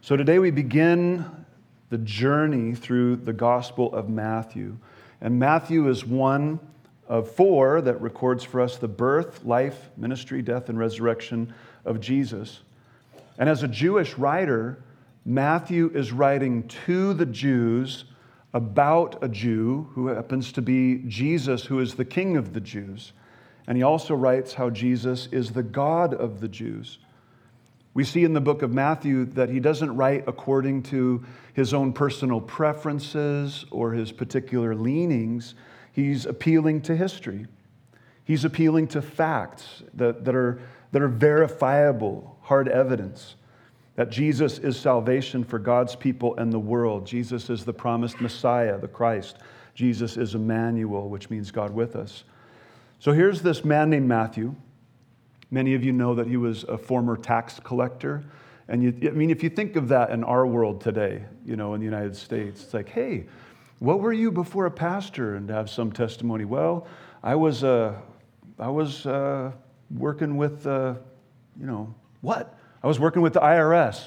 So today we begin the journey through the Gospel of Matthew. And Matthew is one of four that records for us the birth, life, ministry, death, and resurrection of Jesus. And as a Jewish writer, Matthew is writing to the Jews about a Jew who happens to be Jesus, who is the King of the Jews. And he also writes how Jesus is the God of the Jews. We see in the book of Matthew that he doesn't write according to his own personal preferences or his particular leanings. He's appealing to history. He's appealing to facts that are verifiable, hard evidence that Jesus is salvation for God's people and the world. Jesus is the promised Messiah, the Christ. Jesus is Emmanuel, which means God with us. So here's this man named Matthew. Many of you know that he was a former tax collector. And if you think of that in our world today, in the United States, it's like, hey, what were you before a pastor? And to have some testimony. Well, I was working with, what? I was working with the IRS.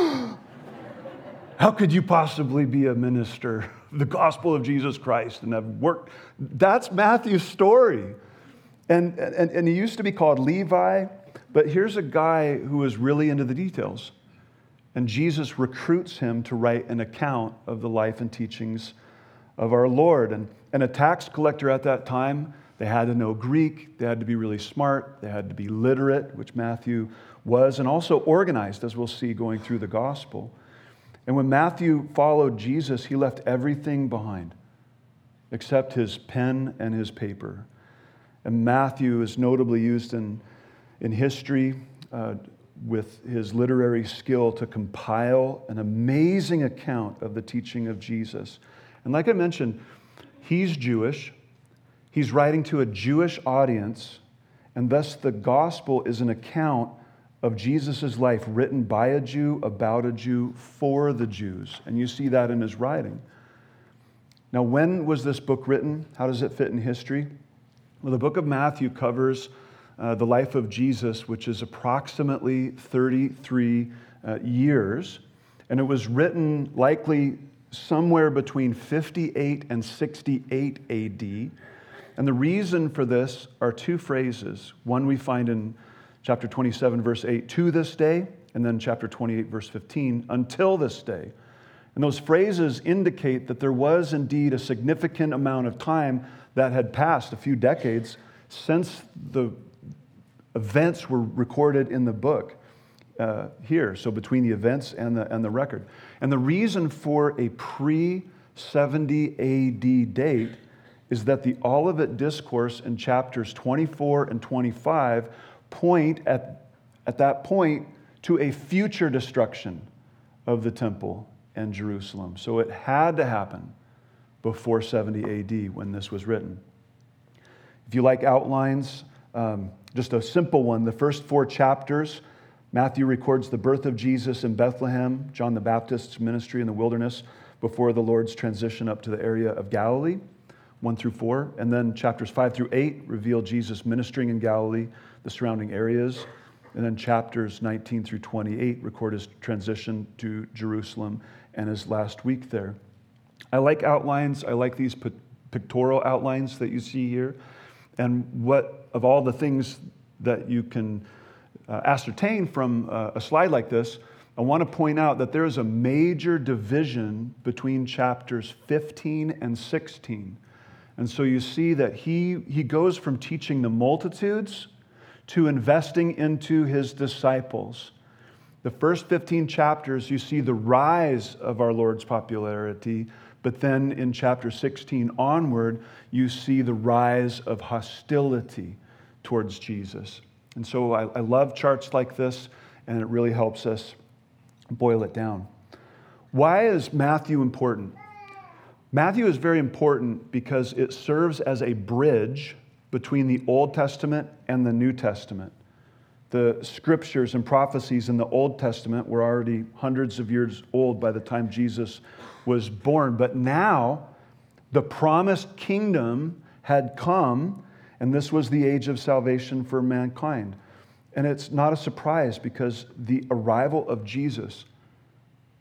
How could you possibly be a minister of the gospel of Jesus Christ and have worked? That's Matthew's story. And he used to be called Levi, but here's a guy who is really into the details. And Jesus recruits him to write an account of the life and teachings of our Lord. And a tax collector at that time, they had to know Greek, they had to be really smart, they had to be literate, which Matthew was, and also organized, as we'll see going through the gospel. And when Matthew followed Jesus, he left everything behind except his pen and his paper. And Matthew is notably used in history with his literary skill to compile an amazing account of the teaching of Jesus. And like I mentioned, he's Jewish. He's writing to a Jewish audience, and thus the gospel is an account of Jesus' life written by a Jew, about a Jew, for the Jews. And you see that in his writing. Now, when was this book written? How does it fit in history? Well, the book of Matthew covers the life of Jesus, which is approximately 33 years. And it was written likely somewhere between 58 and 68 AD. And the reason for this are two phrases. One we find in chapter 27, verse 8, to this day, and then chapter 28, verse 15, until this day. And those phrases indicate that there was indeed a significant amount of time that had passed, a few decades, since the events were recorded in the book here. So between the events and the record. And the reason for a pre-70 AD date is that the Olivet Discourse in chapters 24 and 25 point at that point to a future destruction of the temple and Jerusalem. So it had to happen before 70 AD when this was written. If you like outlines, just a simple one. The first 4 chapters, Matthew records the birth of Jesus in Bethlehem, John the Baptist's ministry in the wilderness before the Lord's transition up to the area of Galilee, 1 through 4. And then chapters 5 through 8 reveal Jesus ministering in Galilee, the surrounding areas. And then chapters 19 through 28 record his transition to Jerusalem and his last week there. I like outlines. I like these pictorial outlines that you see here. And what of all the things that you can ascertain from a slide like this, I want to point out that there is a major division between chapters 15 and 16. And so you see that he goes from teaching the multitudes to investing into his disciples. The first 15 chapters, you see the rise of our Lord's popularity, but then in chapter 16 onward, you see the rise of hostility towards Jesus. And so I love charts like this, and it really helps us boil it down. Why is Matthew important? Matthew is very important because it serves as a bridge between the Old Testament and the New Testament. The scriptures and prophecies in the Old Testament were already hundreds of years old by the time Jesus was born. But now, the promised kingdom had come, and this was the age of salvation for mankind. And it's not a surprise because the arrival of Jesus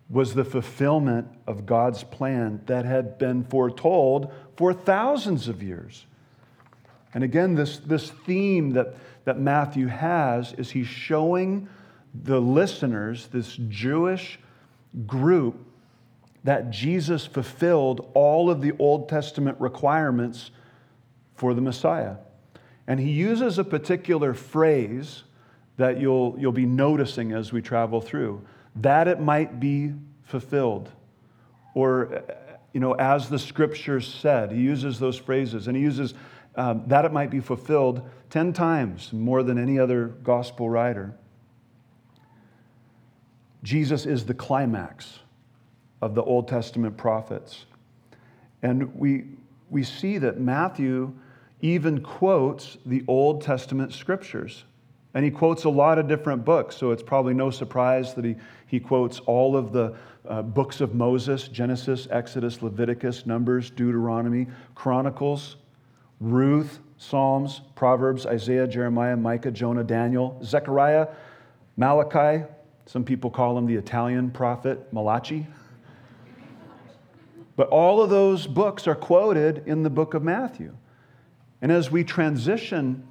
was the fulfillment of God's plan that had been foretold for thousands of years. And again, this theme that Matthew has is he's showing the listeners, this Jewish group, that Jesus fulfilled all of the Old Testament requirements for the Messiah. And he uses a particular phrase that you'll be noticing as we travel through, that it might be fulfilled. Or, as the scriptures said, he uses those phrases. And he uses that it might be fulfilled 10 times more than any other gospel writer. Jesus is the climax of the Old Testament prophets. And we see that Matthew even quotes the Old Testament scriptures. And he quotes a lot of different books, so it's probably no surprise that he quotes all of the books of Moses: Genesis, Exodus, Leviticus, Numbers, Deuteronomy, Chronicles, Ruth, Psalms, Proverbs, Isaiah, Jeremiah, Micah, Jonah, Daniel, Zechariah, Malachi. Some people call him the Italian prophet, Malachi. But all of those books are quoted in the book of Matthew. And as we transition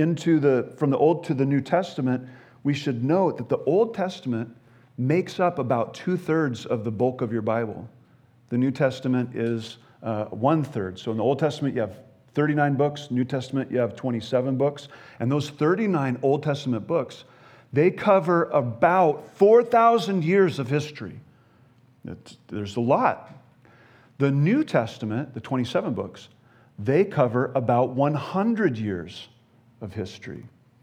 from the Old to the New Testament, we should note that the Old Testament makes up about 2/3 of the bulk of your Bible. The New Testament is 1/3. So in the Old Testament, you have 39 books. New Testament, you have 27 books. And those 39 Old Testament books, they cover about 4,000 years of history. There's a lot. The New Testament, the 27 books, they cover about 100 years of history.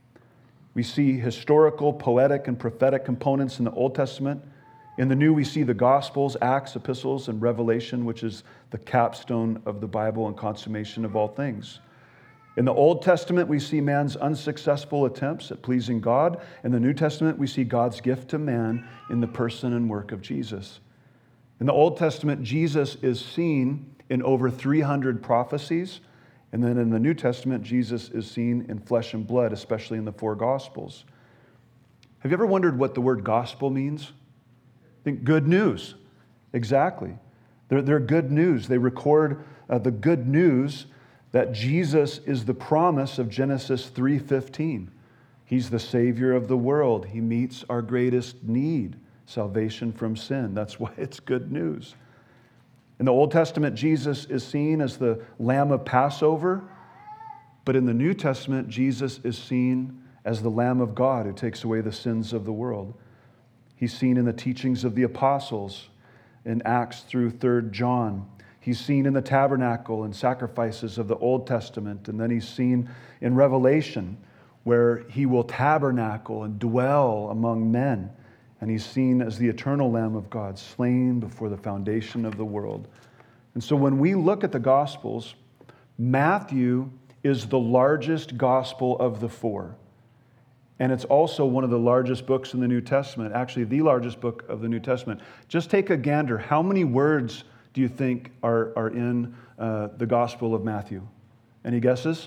We see historical, poetic, and prophetic components in the Old Testament. In the New, we see the Gospels, Acts, Epistles, and Revelation, which is the capstone of the Bible and consummation of all things. In the Old Testament, we see man's unsuccessful attempts at pleasing God. In the New Testament, we see God's gift to man in the person and work of Jesus. In the Old Testament, Jesus is seen in over 300 prophecies. And then in the New Testament, Jesus is seen in flesh and blood, especially in the 4 Gospels. Have you ever wondered what the word gospel means? Think good news. Exactly. They're good news. They record the good news that Jesus is the promise of Genesis 3:15. He's the Savior of the world. He meets our greatest need, salvation from sin. That's why it's good news. In the Old Testament, Jesus is seen as the Lamb of Passover, but in the New Testament, Jesus is seen as the Lamb of God who takes away the sins of the world. He's seen in the teachings of the apostles in Acts through 3 John. He's seen in the tabernacle and sacrifices of the Old Testament, and then he's seen in Revelation where he will tabernacle and dwell among men. And he's seen as the eternal Lamb of God, slain before the foundation of the world. And so when we look at the Gospels, Matthew is the largest gospel of the 4. And it's also one of the largest books in the New Testament, actually the largest book of the New Testament. Just take a gander. How many words do you think are in the Gospel of Matthew? Any guesses?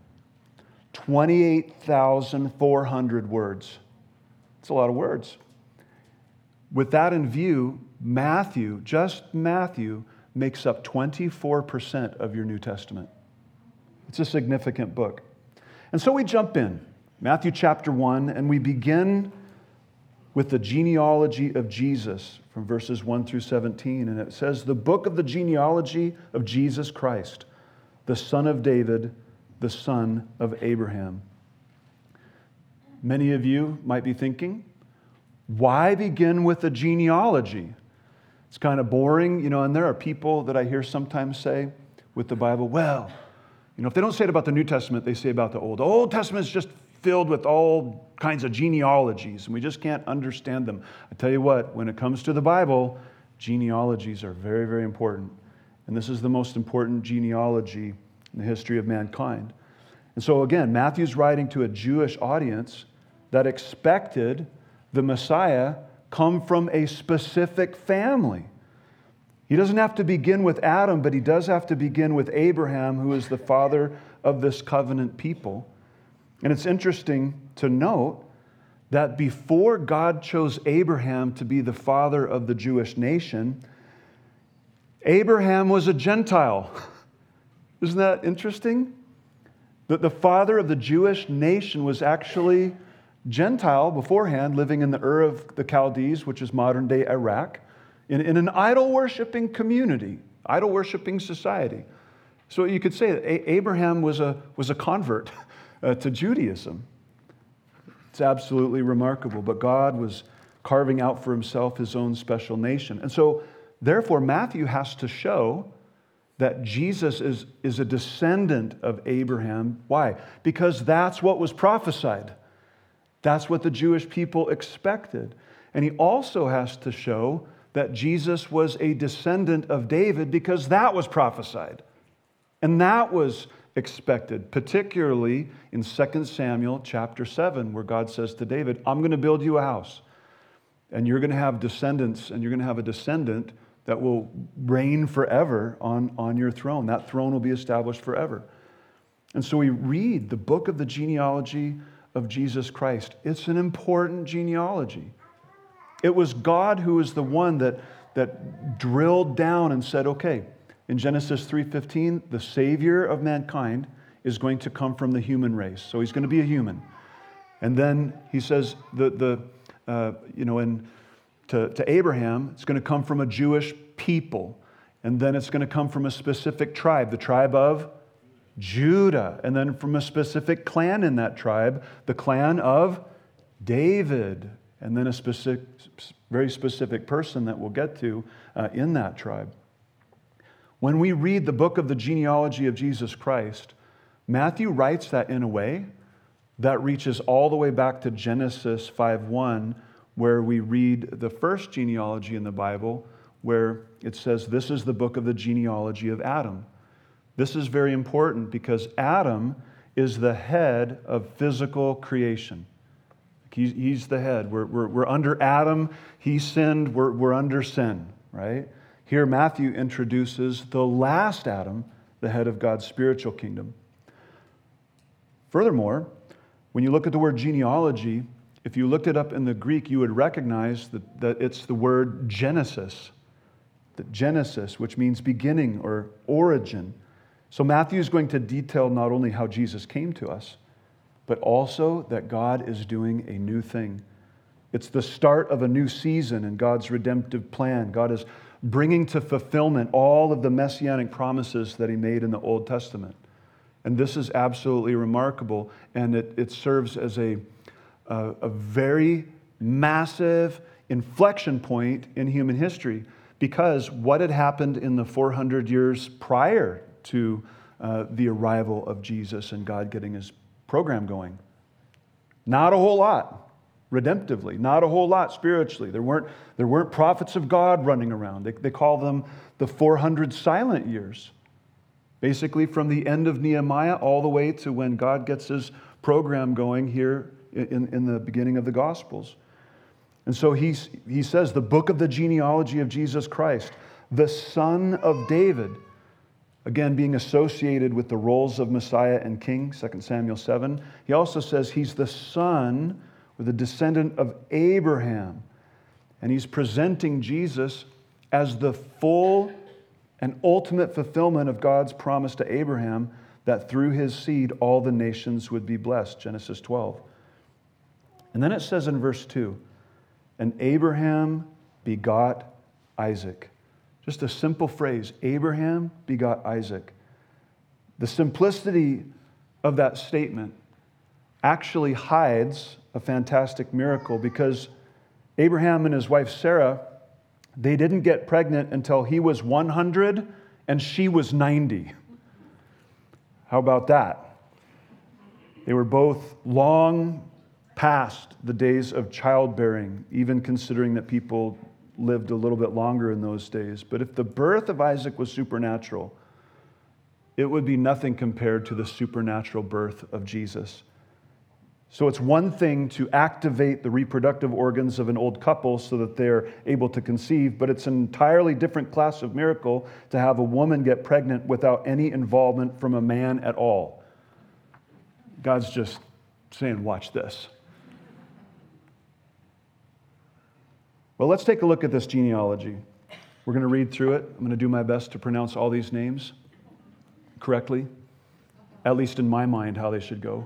28,400 words. It's a lot of words. With that in view, Matthew, just Matthew, makes up 24% of your New Testament. It's a significant book. And so we jump in, Matthew chapter 1, and we begin with the genealogy of Jesus from verses 1 through 17. And it says, the book of the genealogy of Jesus Christ, the son of David, the son of Abraham. Many of you might be thinking, why begin with the genealogy? It's kind of boring, and there are people that I hear sometimes say with the Bible, well, if they don't say it about the New Testament, they say about the Old. The Old Testament is just filled with all kinds of genealogies, and we just can't understand them. I tell you what, when it comes to the Bible, genealogies are very, very important. And this is the most important genealogy in the history of mankind. And so again, Matthew's writing to a Jewish audience that expected the Messiah come from a specific family. He doesn't have to begin with Adam, but he does have to begin with Abraham, who is the father of this covenant people. And it's interesting to note that before God chose Abraham to be the father of the Jewish nation, Abraham was a Gentile. Isn't that interesting? That the father of the Jewish nation was actually Gentile beforehand, living in the Ur of the Chaldees, which is modern-day Iraq, in an idol-worshiping community, idol-worshiping society. So you could say that Abraham was a convert to Judaism. It's absolutely remarkable. But God was carving out for himself his own special nation. And so, therefore, Matthew has to show that Jesus is a descendant of Abraham. Why? Because that's what was prophesied. That's what the Jewish people expected. And he also has to show that Jesus was a descendant of David because that was prophesied. And that was expected, particularly in 2 Samuel chapter 7, where God says to David, I'm going to build you a house, and you're going to have descendants, and you're going to have a descendant that will reign forever on your throne. That throne will be established forever. And so we read the book of the genealogy of Jesus Christ. It's an important genealogy. It was God who was the one that drilled down and said, okay, in Genesis 3:15, the Savior of mankind is going to come from the human race. So he's going to be a human. And then he says, to Abraham, it's going to come from a Jewish people. And then it's going to come from a specific tribe, the tribe of Judah. And then from a specific clan in that tribe, the clan of David. And then a very specific person that we'll get to in that tribe. When we read the book of the genealogy of Jesus Christ, Matthew writes that in a way that reaches all the way back to Genesis 5:1, where we read the first genealogy in the Bible, where it says, this is the book of the genealogy of Adam. This is very important because Adam is the head of physical creation. He's the head. We're under Adam. He sinned. We're under sin, right? Here, Matthew introduces the last Adam, the head of God's spiritual kingdom. Furthermore, when you look at the word genealogy, if you looked it up in the Greek, you would recognize that it's the word Genesis. The Genesis, which means beginning or origin. So Matthew is going to detail not only how Jesus came to us, but also that God is doing a new thing. It's the start of a new season in God's redemptive plan. God is bringing to fulfillment all of the messianic promises that he made in the Old Testament. And this is absolutely remarkable, and it serves as a very massive inflection point in human history, because what had happened in the 400 years prior to the arrival of Jesus and God getting his program going? Not a whole lot. Redemptively, not a whole lot spiritually. There weren't prophets of God running around. They call them the 400 silent years. Basically from the end of Nehemiah all the way to when God gets his program going here in the beginning of the Gospels. And so he says, the book of the genealogy of Jesus Christ, the son of David, again being associated with the roles of Messiah and King, 2 Samuel 7. He also says he's the son or the descendant of Abraham. And he's presenting Jesus as the full and ultimate fulfillment of God's promise to Abraham that through his seed all the nations would be blessed, Genesis 12. And then it says in verse 2, and Abraham begot Isaac. Just a simple phrase, Abraham begot Isaac. The simplicity of that statement actually hides a fantastic miracle, because Abraham and his wife Sarah, they didn't get pregnant until he was 100 and she was 90. How about that? They were both long past the days of childbearing, even considering that people lived a little bit longer in those days. But if the birth of Isaac was supernatural, it would be nothing compared to the supernatural birth of Jesus. So it's one thing to activate the reproductive organs of an old couple so that they're able to conceive, but it's an entirely different class of miracle to have a woman get pregnant without any involvement from a man at all. God's just saying, watch this. Well, let's take a look at this genealogy. We're going to read through it. I'm going to do my best to pronounce all these names correctly, at least in my mind, how they should go.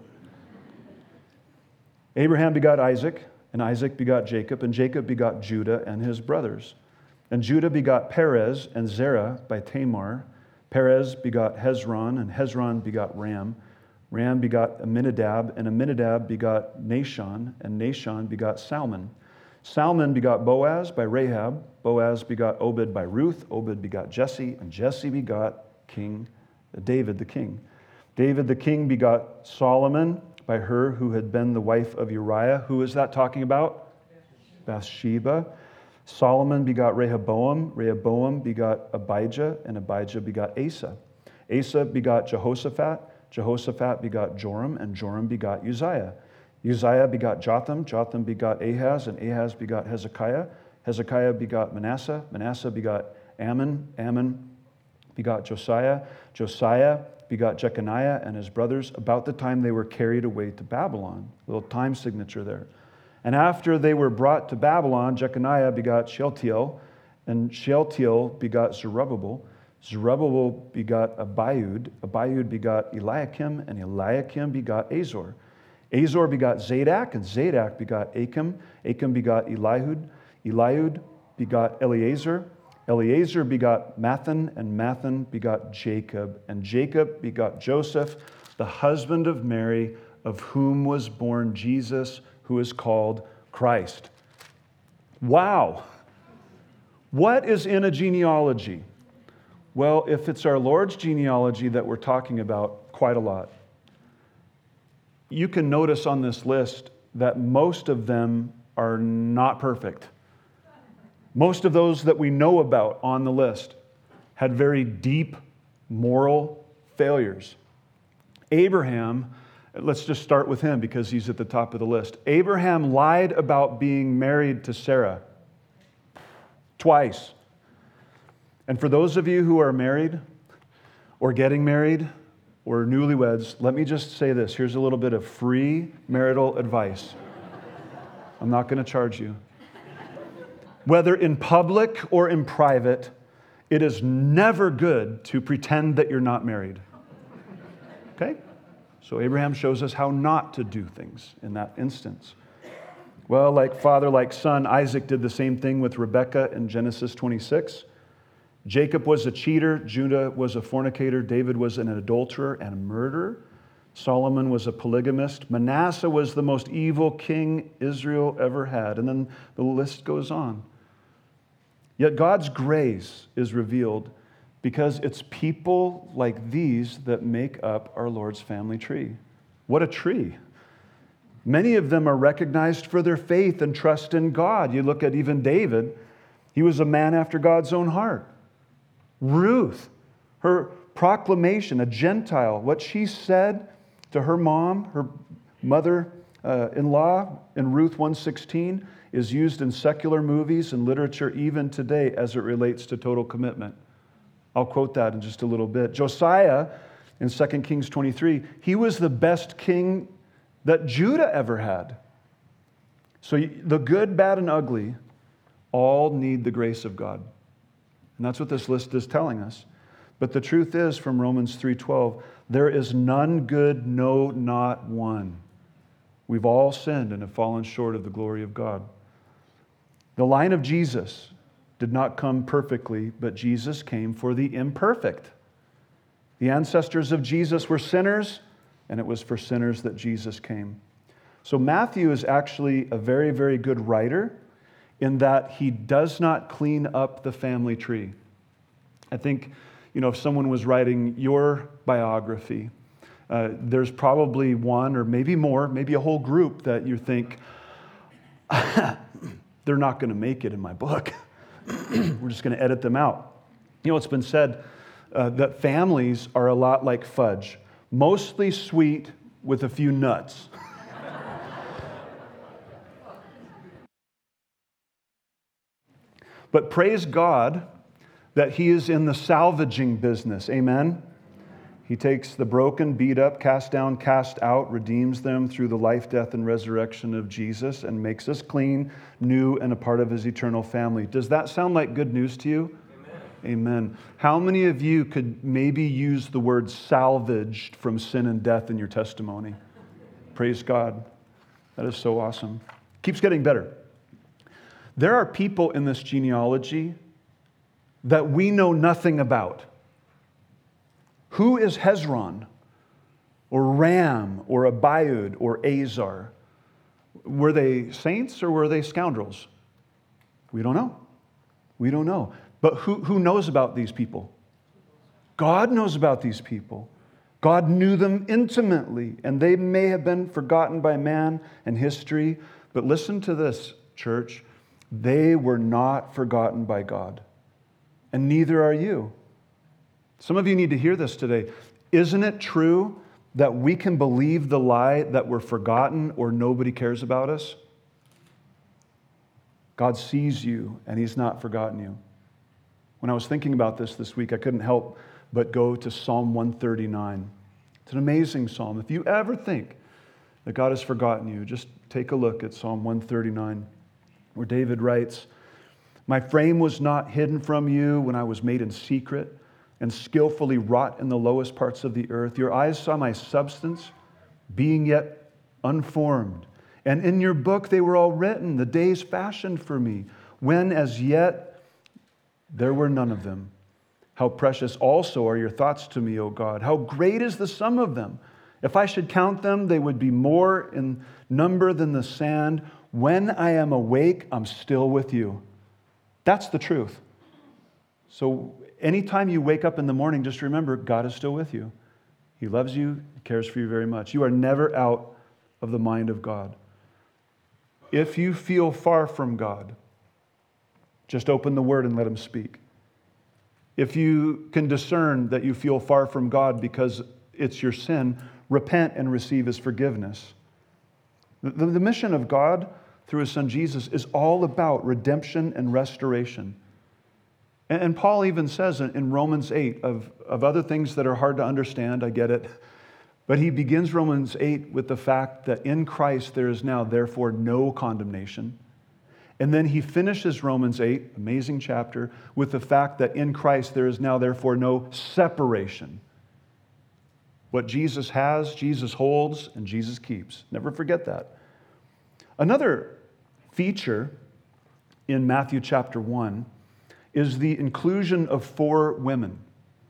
Abraham begot Isaac, and Isaac begot Jacob, and Jacob begot Judah and his brothers. And Judah begot Perez and Zerah by Tamar. Perez begot Hezron, and Hezron begot Ram. Ram begot Amminadab, and Amminadab begot Nahshon, and Nahshon begot Salmon. Salmon begot Boaz by Rahab. Boaz begot Obed by Ruth. Obed begot Jesse, and Jesse begot David the king. David the king begot Solomon by her who had been the wife of Uriah. Who is that talking about? Bathsheba. Solomon begot Rehoboam. Rehoboam begot Abijah, and Abijah begot Asa. Asa begot Jehoshaphat. Jehoshaphat begot Joram, and Joram begot Uzziah. Uzziah begot Jotham. Jotham begot Ahaz, and Ahaz begot Hezekiah. Hezekiah begot Manasseh. Manasseh begot Ammon. Ammon begot Josiah. Josiah begot Jeconiah and his brothers about the time they were carried away to Babylon. A little time signature there. And after they were brought to Babylon, Jeconiah begot Shealtiel, and Shealtiel begot Zerubbabel. Zerubbabel begot Abiud. Abiud begot Eliakim, and Eliakim begot Azor. Azor begot Zadok, and Zadok begot Achim. Achim begot Eliud. Eliud begot Eleazar. Eleazar begot Mathan, and Mathan begot Jacob. And Jacob begot Joseph, the husband of Mary, of whom was born Jesus, who is called Christ. Wow! What is in a genealogy? Well, if it's our Lord's genealogy that we're talking about, quite a lot. You can notice on this list that most of them are not perfect. Most of those that we know about on the list had very deep moral failures. Abraham, let's just start with him because he's at the top of the list. Abraham lied about being married to Sarah twice. And for those of you who are married or getting married or newlyweds, let me just say this. Here's a little bit of free marital advice. I'm not going to charge you. Whether in public or in private, it is never good to pretend that you're not married. Okay? So Abraham shows us how not to do things in that instance. Well, like father, like son, Isaac did the same thing with Rebekah in Genesis 26. Jacob was a cheater, Judah was a fornicator, David was an adulterer and a murderer, Solomon was a polygamist, Manasseh was the most evil king Israel ever had, and then the list goes on. Yet God's grace is revealed because it's people like these that make up our Lord's family tree. What a tree! Many of them are recognized for their faith and trust in God. You look at even David, he was a man after God's own heart. Ruth, her proclamation, a Gentile, what she said to her mom, her mother-in-law in Ruth 1:16 is used in secular movies and literature even today as it relates to total commitment. I'll quote that in just a little bit. Josiah in 2 Kings 23, he was the best king that Judah ever had. So the good, bad, and ugly all need the grace of God. And that's what this list is telling us. But the truth is, from Romans 3:12, there is none good, no, not one. We've all sinned and have fallen short of the glory of God. The line of Jesus did not come perfectly, but Jesus came for the imperfect. The ancestors of Jesus were sinners, and it was for sinners that Jesus came. So Matthew is actually a very, very good writer in that he does not clean up the family tree. I think, if someone was writing your biography, there's probably one or maybe more, maybe a whole group that you think, they're not going to make it in my book. We're just going to edit them out. It's been said that families are a lot like fudge, mostly sweet with a few nuts. But praise God that He is in the salvaging business. Amen? He takes the broken, beat up, cast down, cast out, redeems them through the life, death, and resurrection of Jesus, and makes us clean, new, and a part of his eternal family. Does that sound like good news to you? Amen. Amen. How many of you could maybe use the word salvaged from sin and death in your testimony? Praise God. That is so awesome. Keeps getting better. There are people in this genealogy that we know nothing about. Who is Hezron, or Ram, or Abiud, or Azar? Were they saints or were they scoundrels? We don't know. We don't know. But who knows about these people? God knows about these people. God knew them intimately, and they may have been forgotten by man and history. But listen to this, church. They were not forgotten by God, and neither are you. Some of you need to hear this today. Isn't it true that we can believe the lie that we're forgotten or nobody cares about us? God sees you and he's not forgotten you. When I was thinking about this week, I couldn't help but go to Psalm 139. It's an amazing psalm. If you ever think that God has forgotten you, just take a look at Psalm 139, where David writes, "My frame was not hidden from you when I was made in secret and skillfully wrought in the lowest parts of the earth. Your eyes saw my substance, being yet unformed. And in your book they were all written, the days fashioned for me, when as yet there were none of them. How precious also are your thoughts to me, O God. How great is the sum of them. If I should count them, they would be more in number than the sand. When I am awake, I'm still with you." That's the truth. So anytime you wake up in the morning, just remember, God is still with you. He loves you, He cares for you very much. You are never out of the mind of God. If you feel far from God, just open the Word and let Him speak. If you can discern that you feel far from God because it's your sin, repent and receive His forgiveness. The mission of God through His Son Jesus is all about redemption and restoration. And Paul even says in Romans 8 of other things that are hard to understand, I get it, but he begins Romans 8 with the fact that in Christ there is now therefore no condemnation. And then he finishes Romans 8, amazing chapter, with the fact that in Christ there is now therefore no separation. What Jesus has, Jesus holds, and Jesus keeps. Never forget that. Another feature in Matthew chapter 1 is the inclusion of 4 women.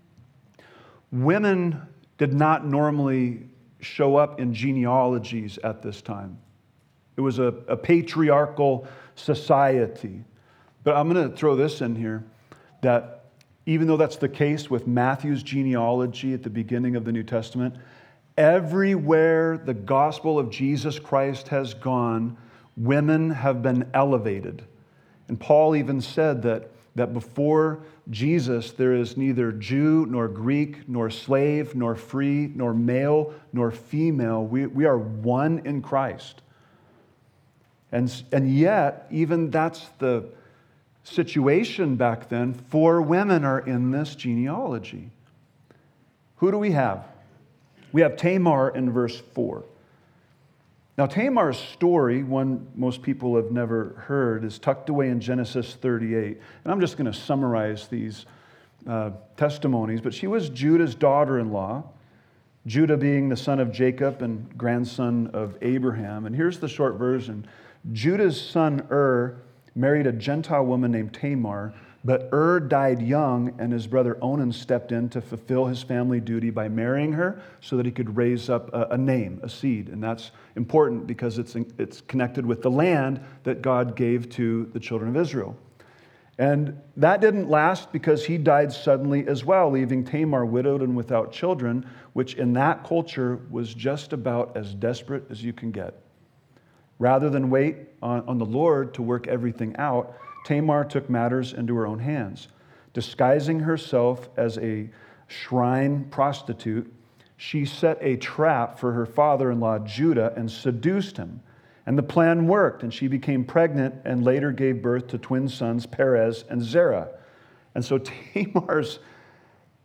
Women did not normally show up in genealogies at this time. It was a patriarchal society. But I'm going to throw this in here, that even though that's the case with Matthew's genealogy at the beginning of the New Testament, everywhere the gospel of Jesus Christ has gone, women have been elevated. And Paul even said that before Jesus, there is neither Jew, nor Greek, nor slave, nor free, nor male, nor female. We are one in Christ. And yet, even that's the situation back then, 4 women are in this genealogy. Who do we have? We have Tamar in verse 4. Now, Tamar's story, one most people have never heard, is tucked away in Genesis 38. And I'm just going to summarize these testimonies. But she was Judah's daughter-in-law, Judah being the son of Jacob and grandson of Abraham. And here's the short version. Judah's son married a Gentile woman named Tamar, but died young, and his brother Onan stepped in to fulfill his family duty by marrying her so that he could raise up a name, a seed. And that's important because it's connected with the land that God gave to the children of Israel. And that didn't last because he died suddenly as well, leaving Tamar widowed and without children, which in that culture was just about as desperate as you can get. Rather than wait on the Lord to work everything out, Tamar took matters into her own hands. Disguising herself as a shrine prostitute, she set a trap for her father-in-law Judah and seduced him. And the plan worked, and she became pregnant and later gave birth to twin sons, Perez and Zerah. And so Tamar's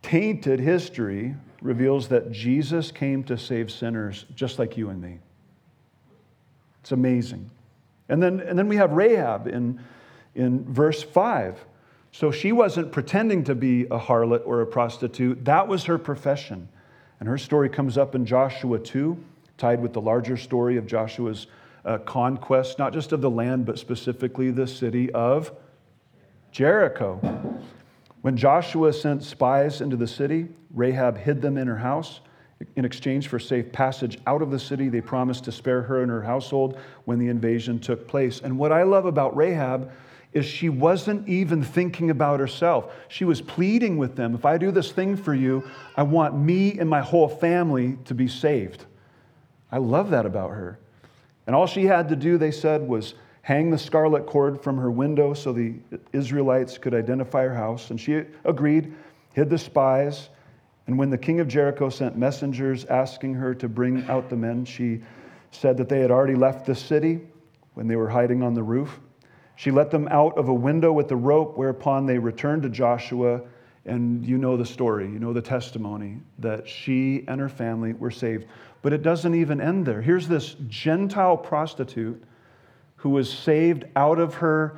tainted history reveals that Jesus came to save sinners just like you and me. It's amazing. And then we have Rahab in verse 5. So she wasn't pretending to be a harlot or a prostitute. That was her profession. And her story comes up in Joshua 2, tied with the larger story of Joshua's conquest, not just of the land, but specifically the city of Jericho. When Joshua sent spies into the city, Rahab hid them in her house. In exchange for safe passage out of the city, they promised to spare her and her household when the invasion took place. And what I love about Rahab is she wasn't even thinking about herself. She was pleading with them, if I do this thing for you, I want me and my whole family to be saved. I love that about her. And all she had to do, they said, was hang the scarlet cord from her window so the Israelites could identify her house. And she agreed, hid the spies. And when the king of Jericho sent messengers asking her to bring out the men, she said that they had already left the city when they were hiding on the roof. She let them out of a window with a rope, whereupon they returned to Joshua. And you know the story, you know the testimony, that she and her family were saved. But it doesn't even end there. Here's this Gentile prostitute who was saved out of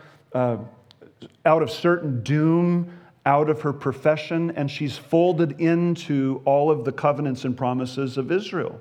certain doom, out of her profession, and she's folded into all of the covenants and promises of Israel.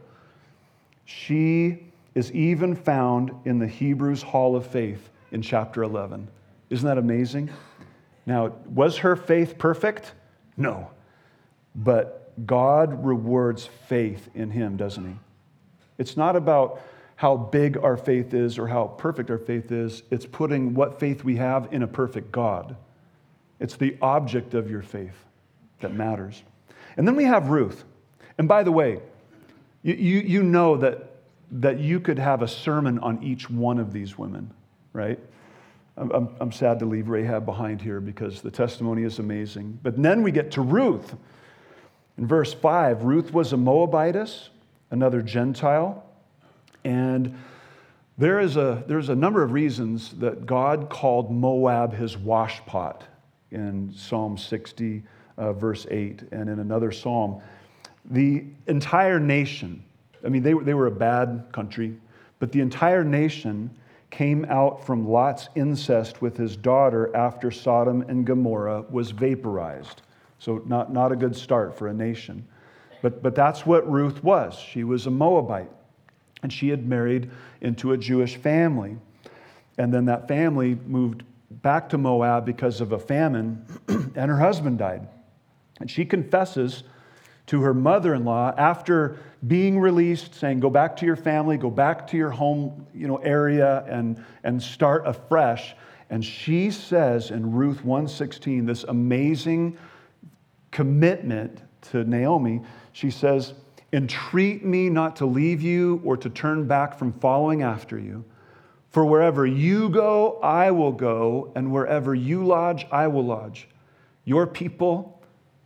She is even found in the Hebrews Hall of Faith in chapter 11. Isn't that amazing? Now, was her faith perfect? No. But God rewards faith in him, doesn't he? It's not about how big our faith is or how perfect our faith is. It's putting what faith we have in a perfect God. It's the object of your faith that matters. And then we have Ruth. And by the way, you know that you could have a sermon on each one of these women, right? I'm sad to leave Rahab behind here because the testimony is amazing. But then we get to Ruth. In verse 5, Ruth was a Moabitess, another Gentile. And there's a number of reasons that God called Moab his washpot in Psalm 60, verse 8, and in another psalm. The entire nation, I mean, they were a bad country, but the entire nation came out from Lot's incest with his daughter after Sodom and Gomorrah was vaporized. So not a good start for a nation. But that's what Ruth was. She was a Moabite. And she had married into a Jewish family. And then that family moved back to Moab because of a famine, and her husband died. And she confesses to her mother-in-law after being released, saying, go back to your family, go back to your home, area and start afresh. And she says in Ruth 1:16, this amazing commitment to Naomi, she says, entreat me not to leave you or to turn back from following after you. For wherever you go, I will go, and wherever you lodge, I will lodge. Your people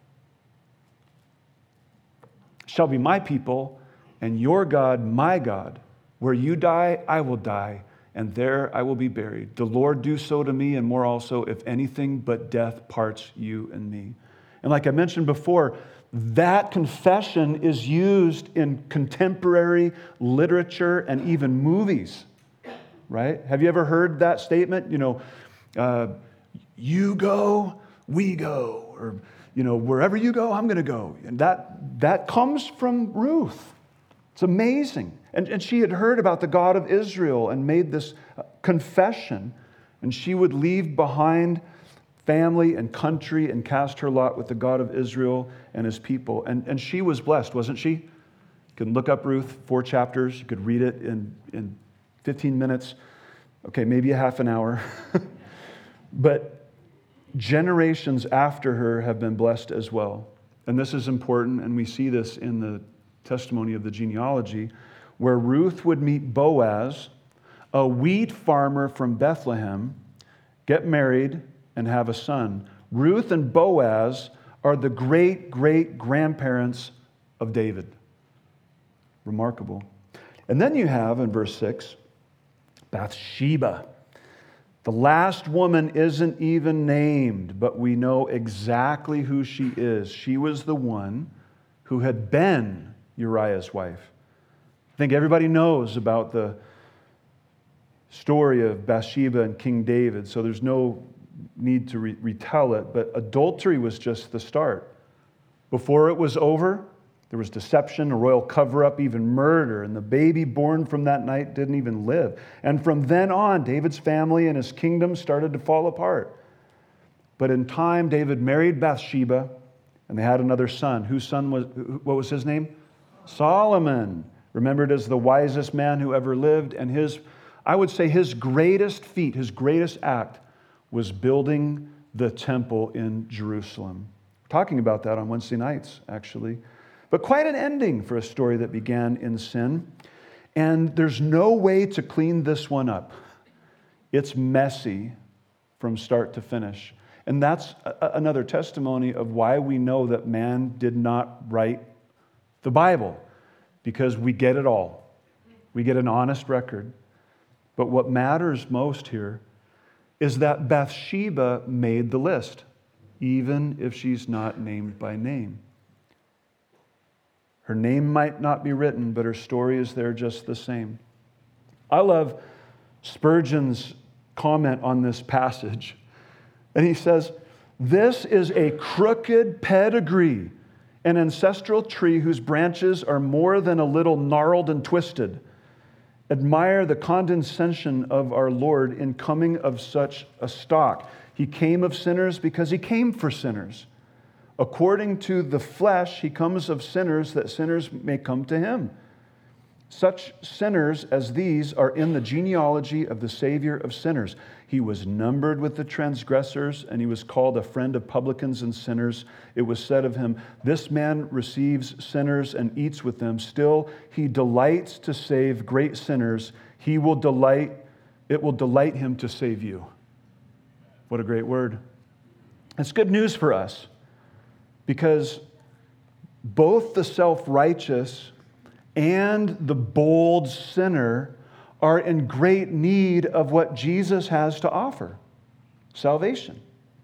shall be my people, and your God my God. Where you die, I will die, and there I will be buried. The Lord do so to me, and more also, if anything but death parts you and me. And like I mentioned before, that confession is used in contemporary literature and even movies, right? Have you ever heard that statement? You go, we go, or wherever you go, I'm going to go. And that comes from Ruth. It's amazing. And she had heard about the God of Israel and made this confession, and she would leave behind family and country and cast her lot with the God of Israel and his people. And she was blessed, wasn't she? You can look up Ruth, 4 chapters. You could read it in 15 minutes. Okay, maybe a half an hour. But generations after her have been blessed as well. And this is important, and we see this in the testimony of the genealogy, where Ruth would meet Boaz, a wheat farmer from Bethlehem, get married, and have a son. Ruth and Boaz are the great-great-grandparents of David. Remarkable. And then you have, in verse 6, Bathsheba. The last woman isn't even named, but we know exactly who she is. She was the one who had been Uriah's wife. I think everybody knows about the story of Bathsheba and King David, so there's no need to retell it, but adultery was just the start. Before it was over, there was deception, a royal cover-up, even murder, and the baby born from that night didn't even live. And from then on, David's family and his kingdom started to fall apart. But in time, David married Bathsheba, and they had another son. What was his name? Solomon, remembered as the wisest man who ever lived, and I would say his greatest feat, his greatest act, was building the temple in Jerusalem. We're talking about that on Wednesday nights, actually. But quite an ending for a story that began in sin. And there's no way to clean this one up. It's messy from start to finish. And that's another testimony of why we know that man did not write the Bible, because we get it all. We get an honest record. But what matters most here is that Bathsheba made the list, even if she's not named by name. Her name might not be written, but her story is there just the same. I love Spurgeon's comment on this passage. And he says, "This is a crooked pedigree, an ancestral tree whose branches are more than a little gnarled and twisted. Admire the condescension of our Lord in coming of such a stock. He came of sinners because he came for sinners. According to the flesh, he comes of sinners that sinners may come to him. Such sinners as these are in the genealogy of the Savior of sinners. He was numbered with the transgressors, and he was called a friend of publicans and sinners. It was said of him, 'This man receives sinners and eats with them. Still, he delights to save great sinners. It will delight him to save you.'" What a great word. It's good news for us, because both the self-righteous and the bold sinner are in great need of what Jesus has to offer: salvation.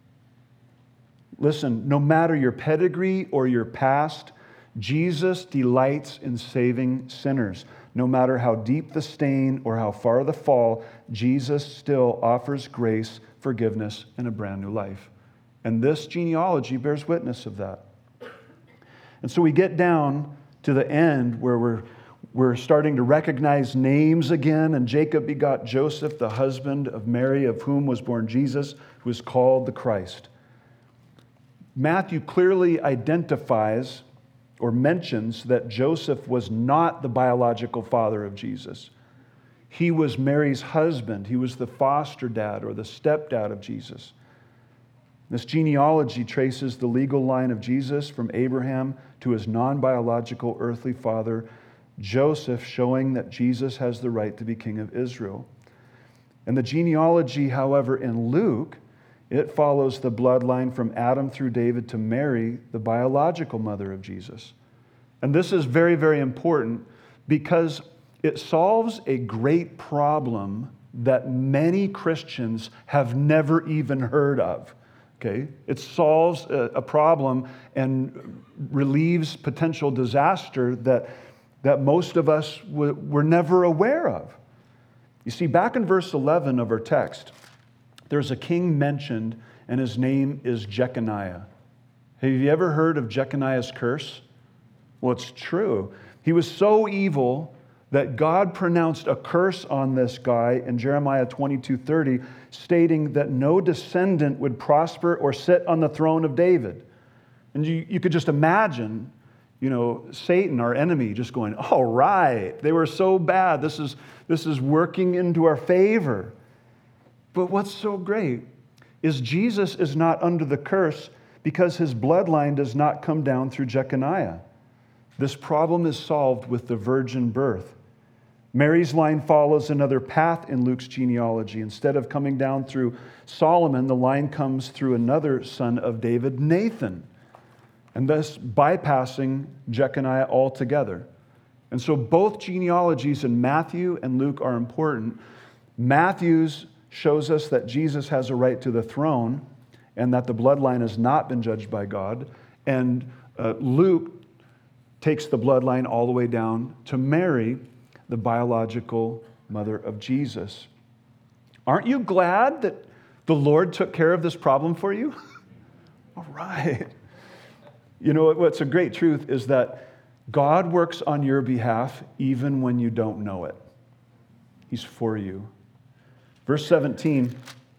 Listen, no matter your pedigree or your past, Jesus delights in saving sinners. No matter how deep the stain or how far the fall, Jesus still offers grace, forgiveness, and a brand new life. And this genealogy bears witness of that. And so we get down to the end where we're starting to recognize names again. And Jacob begot Joseph, the husband of Mary, of whom was born Jesus, who is called the Christ. Matthew clearly identifies or mentions that Joseph was not the biological father of Jesus. He was Mary's husband. He was the foster dad or the stepdad of Jesus. This genealogy traces the legal line of Jesus from Abraham to his non-biological earthly father, Joseph, showing that Jesus has the right to be king of Israel. And the genealogy, however, in Luke, it follows the bloodline from Adam through David to Mary, the biological mother of Jesus. And this is very, very important because it solves a great problem that many Christians have never even heard of. Okay? It solves a problem and relieves potential disaster that most of us were never aware of. You see, back in verse 11 of our text, there's a king mentioned, and his name is Jeconiah. Have you ever heard of Jeconiah's curse? Well, it's true. He was so evil that God pronounced a curse on this guy in Jeremiah 22:30, stating that no descendant would prosper or sit on the throne of David. And you could just imagine, Satan, our enemy, just going, "All right, they were so bad. This is working into our favor." But what's so great is Jesus is not under the curse because his bloodline does not come down through Jeconiah. This problem is solved with the virgin birth. Mary's line follows another path in Luke's genealogy. Instead of coming down through Solomon, the line comes through another son of David, Nathan, and thus bypassing Jeconiah altogether. And so both genealogies in Matthew and Luke are important. Matthew's shows us that Jesus has a right to the throne and that the bloodline has not been judged by God. And Luke takes the bloodline all the way down to Mary, the biological mother of Jesus. Aren't you glad that the Lord took care of this problem for you? All right. You know, what's a great truth is that God works on your behalf even when you don't know it. He's for you. Verse 17,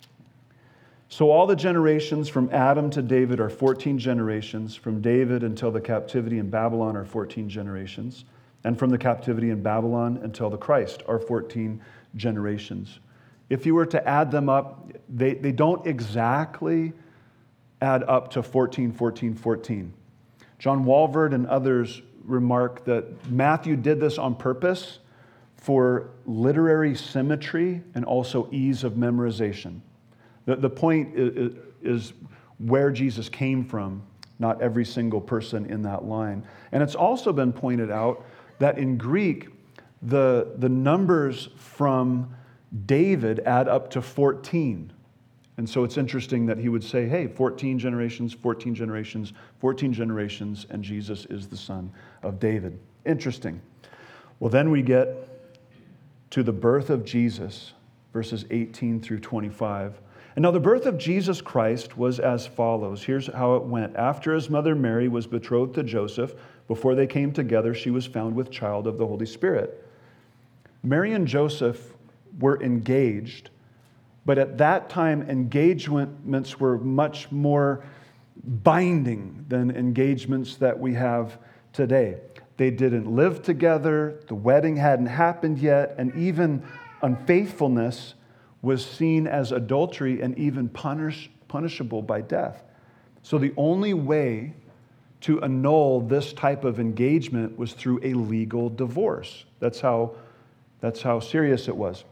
so all the generations from Adam to David are 14 generations. From David until the captivity in Babylon are 14 generations. And from the captivity in Babylon until the Christ are 14 generations. If you were to add them up, they don't exactly add up to 14, 14, 14. John Walvoord and others remark that Matthew did this on purpose for literary symmetry and also ease of memorization. The point is where Jesus came from, not every single person in that line. And it's also been pointed out that in Greek, the numbers from David add up to 14. And so it's interesting that he would say, hey, 14 generations, 14 generations, 14 generations, and Jesus is the son of David. Interesting. Well, then we get to the birth of Jesus, verses 18 through 25. And now the birth of Jesus Christ was as follows. Here's how it went. After his mother Mary was betrothed to Joseph, before they came together, she was found with child of the Holy Spirit. Mary and Joseph were engaged, but at that time, engagements were much more binding than engagements that we have today. They didn't live together, the wedding hadn't happened yet, and even unfaithfulness was seen as adultery and even punishable by death. So the only way to annul this type of engagement was through a legal divorce. That's how serious it was.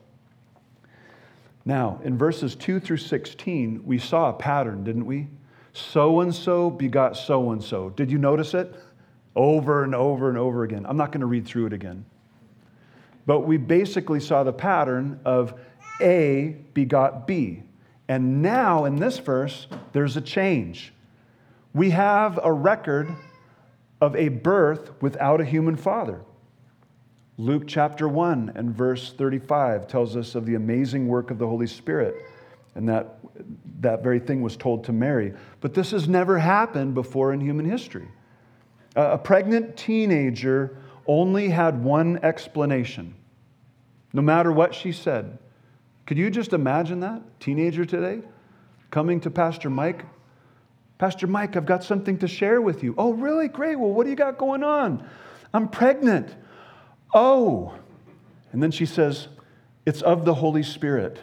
Now, in verses 2 through 16, we saw a pattern, didn't we? So-and-so begot so-and-so. Did you notice it? Over and over and over again. I'm not going to read through it again. But we basically saw the pattern of A begot B. And now, in this verse, there's a change. We have a record of a birth without a human father. Luke chapter 1 and verse 35 tells us of the amazing work of the Holy Spirit, and that very thing was told to Mary. But this has never happened before in human history. A pregnant teenager only had one explanation, no matter what she said. Could you just imagine that? Teenager today coming to Pastor Mike. Pastor Mike, I've got something to share with you. Oh, really? Great. Well, what do you got going on? I'm pregnant. Oh. And then she says, it's of the Holy Spirit.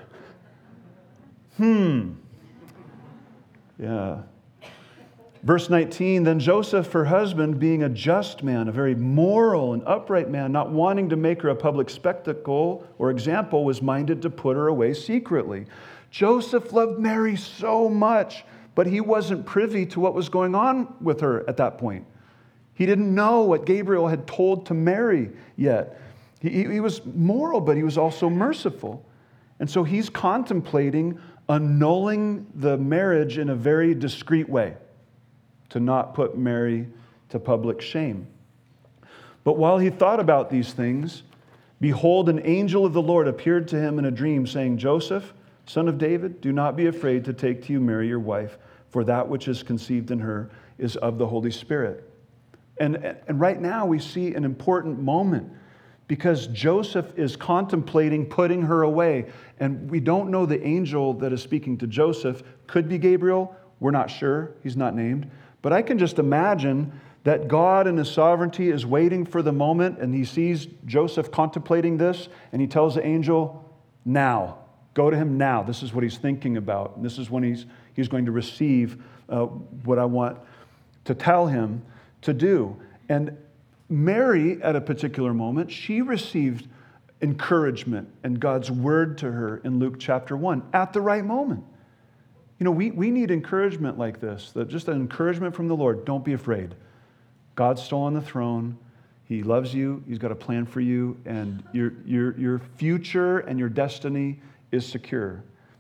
Yeah. Verse 19, then Joseph, her husband, being a just man, a very moral and upright man, not wanting to make her a public spectacle or example, was minded to put her away secretly. Joseph loved Mary so much, but he wasn't privy to what was going on with her at that point. He didn't know what Gabriel had told to Mary yet. He was moral, but he was also merciful. And so he's contemplating annulling the marriage in a very discreet way, to not put Mary to public shame. But while he thought about these things, behold, an angel of the Lord appeared to him in a dream, saying, Joseph, son of David, do not be afraid to take to you Mary, your wife, for that which is conceived in her is of the Holy Spirit. And right now we see an important moment, because Joseph is contemplating putting her away. And we don't know the angel that is speaking to Joseph. Could be Gabriel. We're not sure. He's not named. But I can just imagine that God in His sovereignty is waiting for the moment, and He sees Joseph contemplating this, and He tells the angel, now, go to him now. This is what he's thinking about. And this is when he's going to receive what I want to tell him to do. And Mary, at a particular moment, she received encouragement and God's word to her in Luke chapter 1 at the right moment. You know, we need encouragement like this, that just an encouragement from the Lord. Don't be afraid. God's still on the throne. He loves you. He's got a plan for you, and your future and your destiny is secure.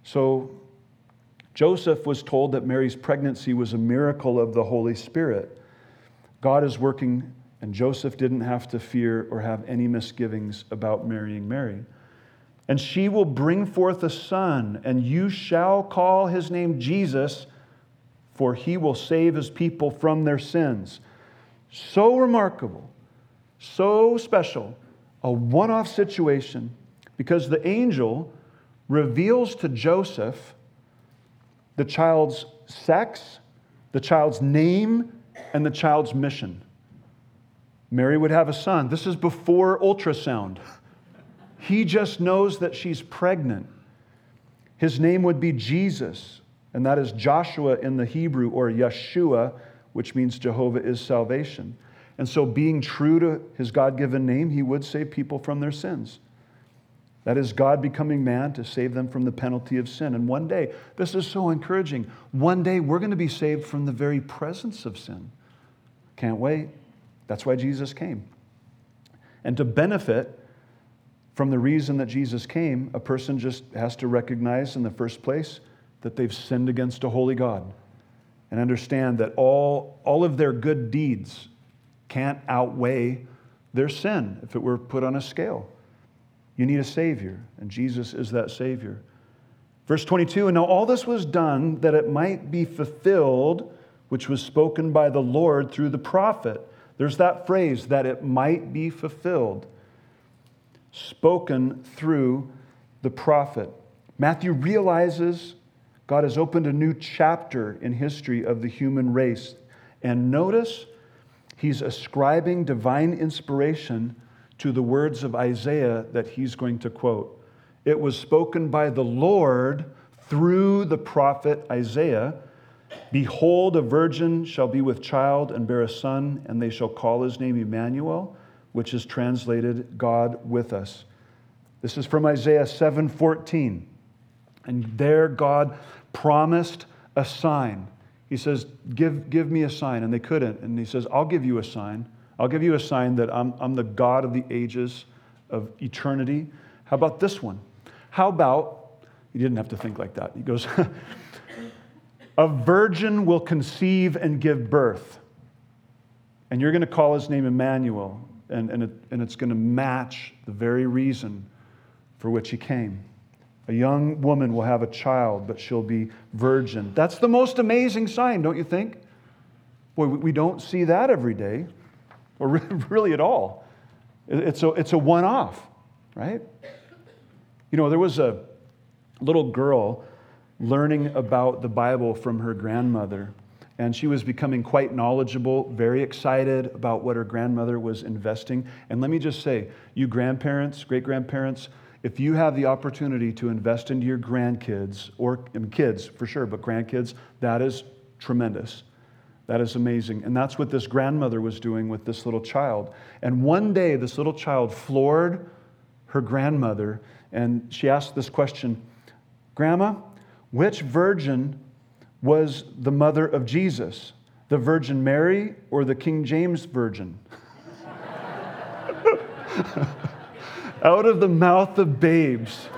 So Joseph was told that Mary's pregnancy was a miracle of the Holy Spirit. God is working, and Joseph didn't have to fear or have any misgivings about marrying Mary. And she will bring forth a son, and you shall call his name Jesus, for he will save his people from their sins. So remarkable, so special, a one-off situation, because the angel reveals to Joseph the child's sex, the child's name, and the child's mission. Mary would have a son. This is before ultrasound. He just knows that she's pregnant. His name would be Jesus, and that is Joshua in the Hebrew, or Yeshua, which means Jehovah is salvation. And so being true to his God-given name, he would save people from their sins. That is God becoming man to save them from the penalty of sin. And one day, this is so encouraging, one day we're going to be saved from the very presence of sin. Can't wait. That's why Jesus came. And to benefit from the reason that Jesus came, a person just has to recognize in the first place that they've sinned against a holy God and understand that all of their good deeds can't outweigh their sin if it were put on a scale. You need a Savior, and Jesus is that Savior. Verse 22, and now all this was done that it might be fulfilled, which was spoken by the Lord through the prophet. There's that phrase, that it might be fulfilled, spoken through the prophet. Matthew realizes God has opened a new chapter in history of the human race. And notice, he's ascribing divine inspiration to the words of Isaiah that he's going to quote. It was spoken by the Lord through the prophet Isaiah. Behold, a virgin shall be with child and bear a son, and they shall call his name Emmanuel, which is translated God with us. This is from Isaiah 7:14. And there God promised a sign. He says, give me a sign. And they couldn't. And he says, I'll give you a sign. I'll give you a sign that I'm the God of the ages of eternity. How about this one? How about, he didn't have to think like that. He goes, a virgin will conceive and give birth. And you're going to call his name Emmanuel. And it's going to match the very reason for which he came. A young woman will have a child, but she'll be virgin. That's the most amazing sign, don't you think? Boy, we don't see that every day. Or really at all. It's a one-off, right? You know, there was a little girl learning about the Bible from her grandmother, and she was becoming quite knowledgeable, very excited about what her grandmother was investing. And let me just say, you grandparents, great-grandparents, if you have the opportunity to invest into your grandkids, or kids for sure, but grandkids, that is tremendous. That is amazing. And that's what this grandmother was doing with this little child. And one day, this little child floored her grandmother, and she asked this question, Grandma, which virgin was the mother of Jesus? The Virgin Mary or the King James Virgin? Out of the mouth of babes.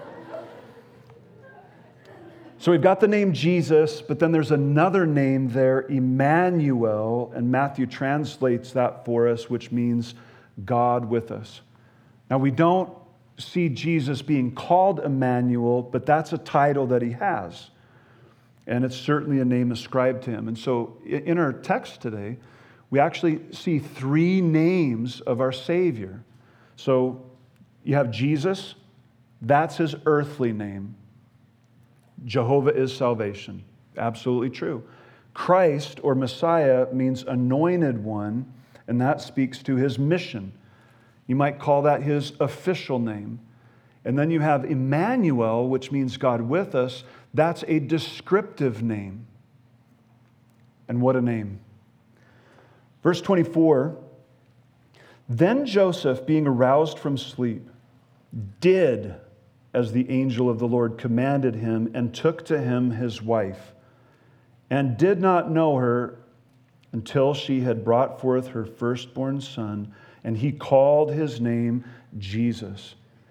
So we've got the name Jesus, but then there's another name there, Emmanuel, and Matthew translates that for us, which means God with us. Now, we don't see Jesus being called Emmanuel, but that's a title that he has. And it's certainly a name ascribed to him. And so in our text today, we actually see three names of our Savior. So you have Jesus, that's his earthly name. Jehovah is salvation. Absolutely true. Christ, or Messiah, means anointed one, and that speaks to his mission. You might call that his official name. And then you have Emmanuel, which means God with us. That's a descriptive name. And what a name. Verse 24, then Joseph, being aroused from sleep, did as the angel of the Lord commanded him, and took to him his wife, and did not know her until she had brought forth her firstborn son, and he called his name Jesus.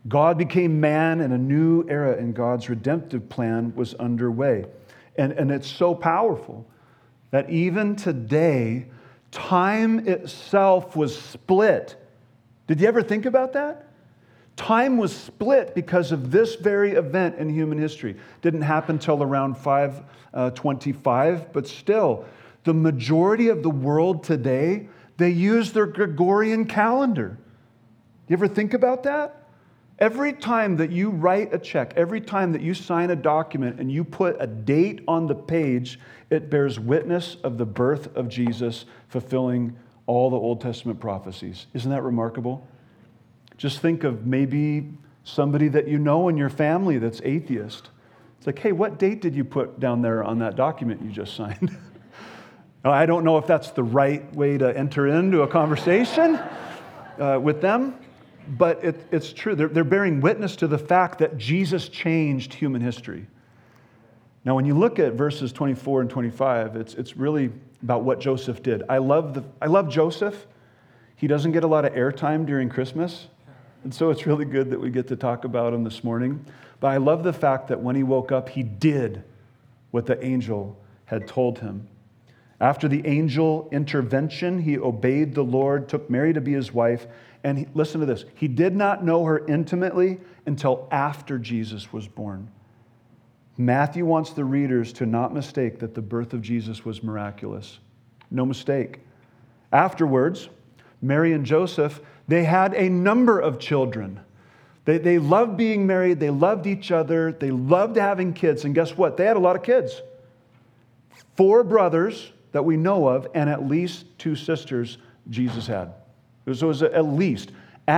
God became man, and a new era in God's redemptive plan was underway. And it's so powerful that even today, time itself was split. Did you ever think about that? Time was split because of this very event in human history. Didn't happen till around 525, but still, the majority of the world today, they use their Gregorian calendar. You ever think about that? Every time that you write a check, every time that you sign a document and you put a date on the page, it bears witness of the birth of Jesus, fulfilling all the Old Testament prophecies. Isn't that remarkable? Just think of maybe somebody that you know in your family that's atheist. It's like, hey, what date did you put down there on that document you just signed? I don't know if that's the right way to enter into a conversation with them. But it's true. They're bearing witness to the fact that Jesus changed human history. Now, when you look at verses 24 and 25, it's really about what Joseph did. I love Joseph. He doesn't get a lot of airtime during Christmas, and so it's really good that we get to talk about him this morning. But I love the fact that when he woke up, he did what the angel had told him. After the angel intervention, he obeyed the Lord, took Mary to be his wife, and listen to this. He did not know her intimately until after Jesus was born. Matthew wants the readers to not mistake that the birth of Jesus was miraculous. No mistake. Afterwards, Mary and Joseph, they had a number of children. They loved being married. They loved each other. They loved having kids. And guess what? They had a lot of kids. 4 brothers that we know of, and at least 2 sisters Jesus had. So it was at least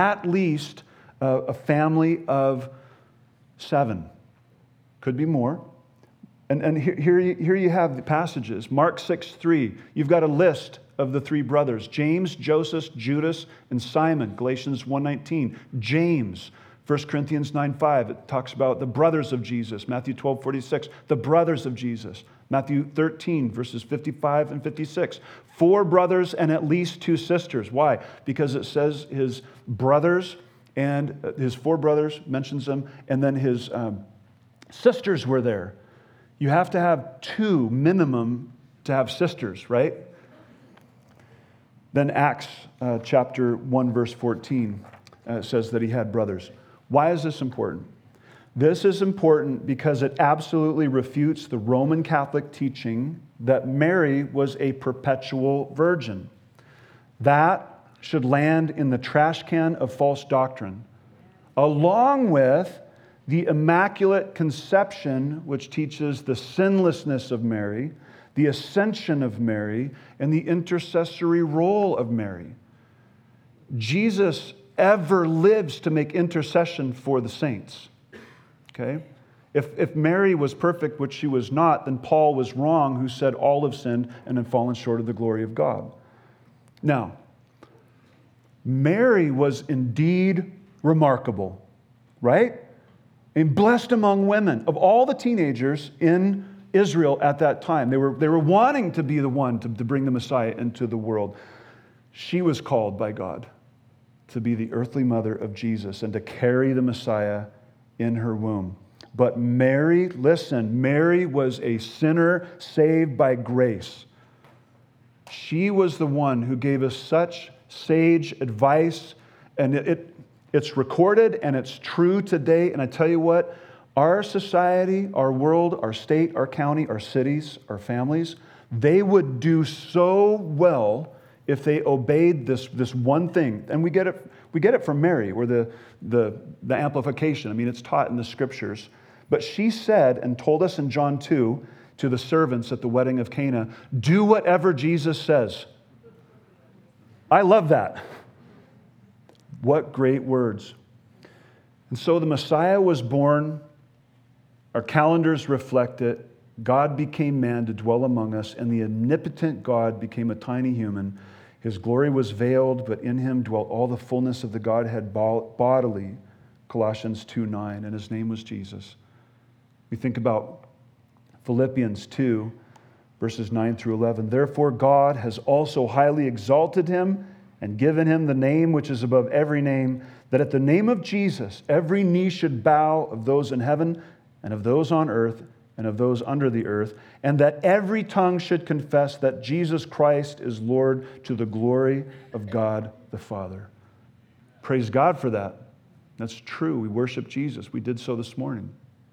a family of 7. Could be more. And here you have the passages. Mark 6:3. You've got a list of the 3 brothers. James, Joseph, Judas, and Simon. Galatians 1:19. James. 1 Corinthians 9:5. It talks about the brothers of Jesus. Matthew 12:46. The brothers of Jesus. Matthew 13, verses 55 and 56. 4 brothers and at least 2 sisters. Why? Because it says his brothers and his 4 brothers, mentions them, and then his sisters were there. You have to have 2 minimum to have sisters, right? Then Acts chapter 1, verse 14 says that he had brothers. Why is this important? This is important because it absolutely refutes the Roman Catholic teaching that Mary was a perpetual virgin. That should land in the trash can of false doctrine, along with the Immaculate Conception, which teaches the sinlessness of Mary, the ascension of Mary, and the intercessory role of Mary. Jesus ever lives to make intercession for the saints. Okay? If Mary was perfect, which she was not, then Paul was wrong who said all have sinned and have fallen short of the glory of God. Now, Mary was indeed remarkable, right? And blessed among women. Of all the teenagers in Israel at that time, they were wanting to be the one to bring the Messiah into the world. She was called by God to be the earthly mother of Jesus and to carry the Messiah in her womb. But Mary, listen, Mary was a sinner saved by grace. She was the one who gave us such sage advice, and it's recorded and it's true today. And I tell you what, our society, our world, our state, our county, our cities, our families, they would do so well if they obeyed this one thing. And we get it from Mary, or the amplification. I mean, it's taught in the scriptures. But she said and told us in John 2 to the servants at the wedding of Cana, do whatever Jesus says. I love that. What great words. And so the Messiah was born. Our calendars reflect it. God became man to dwell among us, and the omnipotent God became a tiny human. His glory was veiled, but in him dwelt all the fullness of the Godhead bodily, Colossians 2:9, and his name was Jesus. We think about Philippians 2, verses 9 through 11. Therefore God has also highly exalted him and given him the name which is above every name, that at the name of Jesus every knee should bow, of those in heaven and of those on earth and of those under the earth, and that every tongue should confess that Jesus Christ is Lord, to the glory of God the Father. Praise God for that. That's true. We worship Jesus. We did so this morning.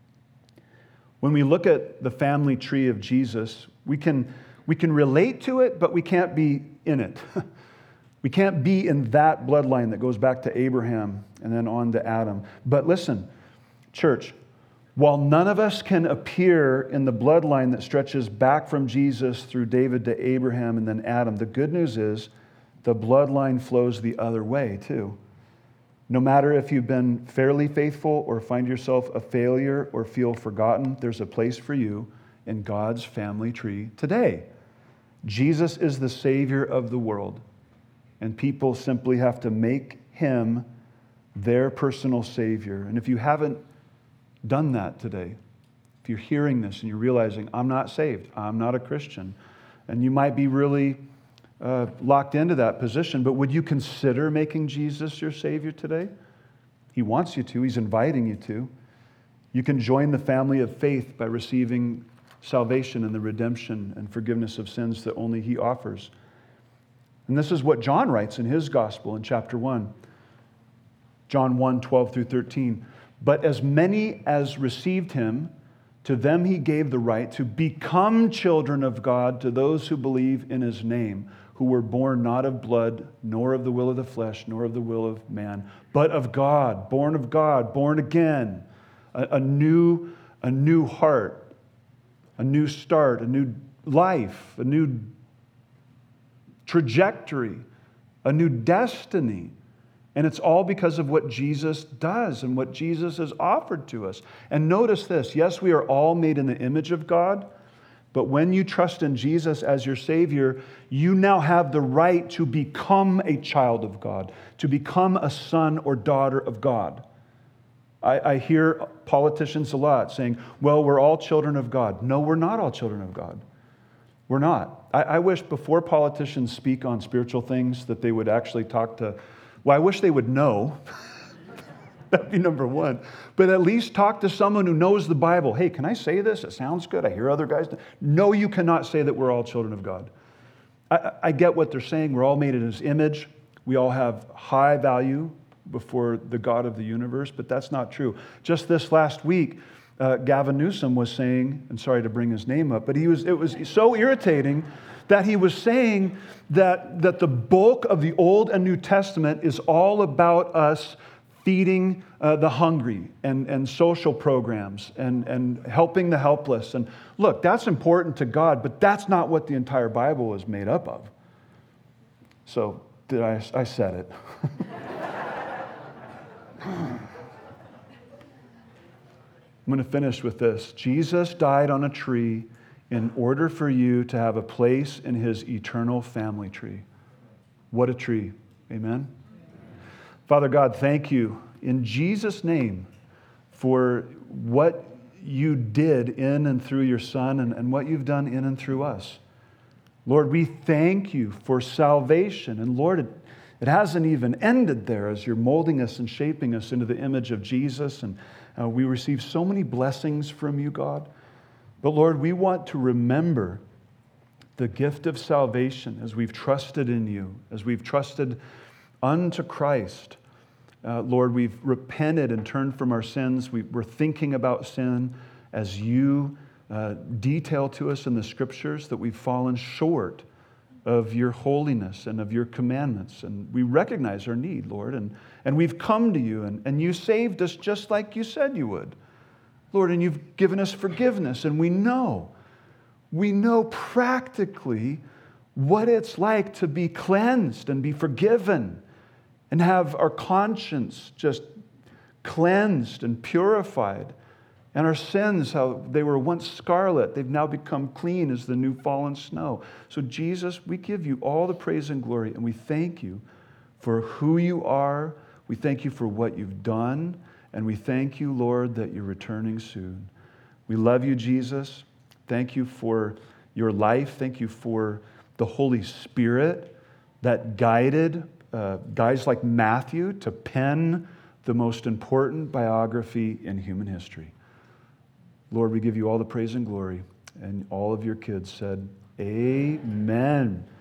When we look at the family tree of Jesus, we can relate to it, but we can't be in it. We can't be in that bloodline that goes back to Abraham and then on to Adam. But listen, church, while none of us can appear in the bloodline that stretches back from Jesus through David to Abraham and then Adam, the good news is the bloodline flows the other way too. No matter if you've been fairly faithful or find yourself a failure or feel forgotten, there's a place for you in God's family tree today. Jesus is the Savior of the world, and people simply have to make him their personal Savior. And if you haven't done that today, if you're hearing this and you're realizing, I'm not saved, I'm not a Christian, and you might be really locked into that position, but would you consider making Jesus your Savior today? He wants you to. He's inviting you to. You can join the family of faith by receiving salvation and the redemption and forgiveness of sins that only he offers. And this is what John writes in his gospel in chapter 1. John 1, 12 through 13. But as many as received him, to them he gave the right to become children of God, to those who believe in his name, who were born not of blood, nor of the will of the flesh, nor of the will of man, but of God, born again, a new heart, a new start, a new life, a new trajectory, a new destiny. And it's all because of what Jesus does and what Jesus has offered to us. And notice this, yes, we are all made in the image of God, but when you trust in Jesus as your Savior, you now have the right to become a child of God, to become a son or daughter of God. I hear politicians a lot saying, well, we're all children of God. No, we're not all children of God. We're not. I wish before politicians speak on spiritual things that they would actually talk to, well, I wish they would know. That'd be number one. But at least talk to someone who knows the Bible. Hey, can I say this? It sounds good. I hear other guys. No, you cannot say that we're all children of God. I get what they're saying. We're all made in his image. We all have high value before the God of the universe, but that's not true. Just this last week, Gavin Newsom was saying, and sorry to bring his name up, but it was so irritating that he was saying that the bulk of the Old and New Testament is all about us feeding the hungry and social programs and helping the helpless. And look, that's important to God, but that's not what the entire Bible is made up of. So I said it. I'm going to finish with this. Jesus died on a tree in order for you to have a place in his eternal family tree. What a tree. Amen? Father God, thank you in Jesus' name for what you did in and through your Son and what you've done in and through us. Lord, we thank you for salvation. And Lord, it hasn't even ended there as you're molding us and shaping us into the image of Jesus. And we receive so many blessings from you, God. But Lord, we want to remember the gift of salvation as we've trusted in you, as we've trusted unto Christ. Lord, we've repented and turned from our sins. We're thinking about sin as you detail to us in the Scriptures that we've fallen short of your holiness and of your commandments. And we recognize our need, Lord, and we've come to you, and you saved us just like you said you would. Lord, and you've given us forgiveness, and we know practically what it's like to be cleansed and be forgiven and have our conscience just cleansed and purified. And our sins, how they were once scarlet, they've now become clean as the new fallen snow. So Jesus, we give you all the praise and glory, and we thank you for who you are. We thank you for what you've done, and we thank you, Lord, that you're returning soon. We love you, Jesus. Thank you for your life. Thank you for the Holy Spirit that guided guys like Matthew to pen the most important biography in human history. Lord, we give you all the praise and glory. And all of your kids said, Amen.